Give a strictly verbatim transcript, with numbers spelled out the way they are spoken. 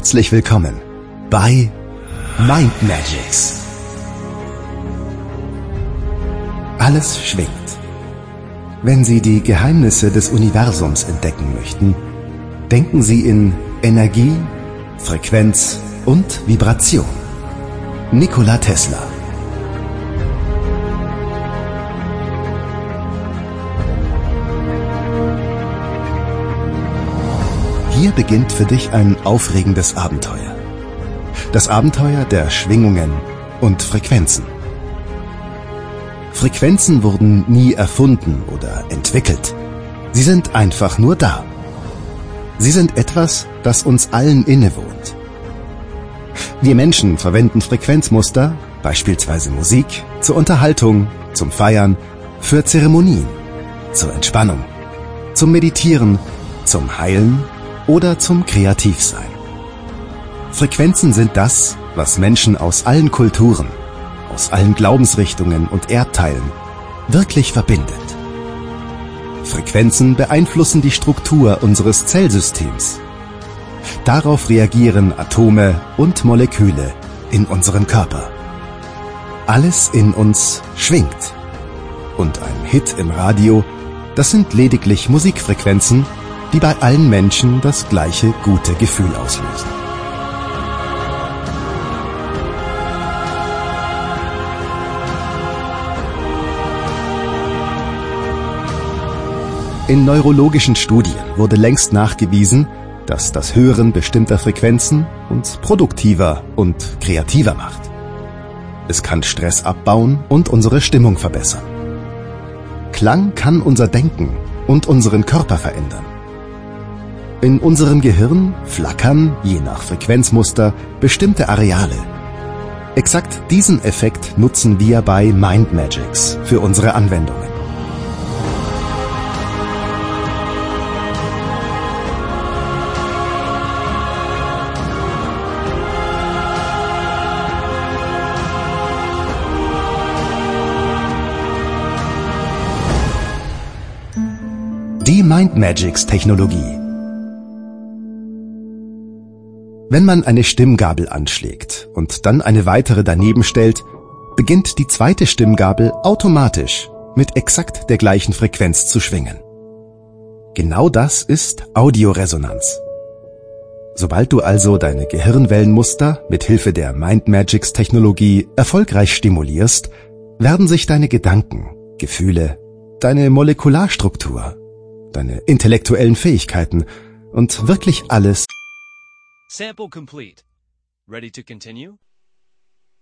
Herzlich willkommen bei Mind Magics. Alles schwingt. Wenn Sie die Geheimnisse des Universums entdecken möchten, denken Sie in Energie, Frequenz und Vibration. Nikola Tesla. Hier beginnt für dich ein aufregendes Abenteuer. Das Abenteuer der Schwingungen und Frequenzen. Frequenzen wurden nie erfunden oder entwickelt. Sie sind einfach nur da. Sie sind etwas, das uns allen innewohnt. Wir Menschen verwenden Frequenzmuster, beispielsweise Musik, zur Unterhaltung, zum Feiern, für Zeremonien, zur Entspannung, zum Meditieren, zum Heilen oder zum Kreativsein. Frequenzen sind das, was Menschen aus allen Kulturen, aus allen Glaubensrichtungen und Erdteilen wirklich verbindet. Frequenzen beeinflussen die Struktur unseres Zellsystems. Darauf reagieren Atome und Moleküle in unserem Körper. Alles in uns schwingt. Und ein Hit im Radio, das sind lediglich Musikfrequenzen, die bei allen Menschen das gleiche gute Gefühl auslösen. In neurologischen Studien wurde längst nachgewiesen, dass das Hören bestimmter Frequenzen uns produktiver und kreativer macht. Es kann Stress abbauen und unsere Stimmung verbessern. Klang kann unser Denken und unseren Körper verändern. In unserem Gehirn flackern, je nach Frequenzmuster, bestimmte Areale. Exakt diesen Effekt nutzen wir bei Mind Magics für unsere Anwendungen. Die Mind Magics Technologie. Wenn man eine Stimmgabel anschlägt und dann eine weitere daneben stellt, beginnt die zweite Stimmgabel automatisch mit exakt der gleichen Frequenz zu schwingen. Genau das ist Audioresonanz. Sobald du also deine Gehirnwellenmuster mit Hilfe der Mind Magics Technologie erfolgreich stimulierst, werden sich deine Gedanken, Gefühle, deine Molekularstruktur, deine intellektuellen Fähigkeiten und wirklich alles Sample complete. Ready to continue?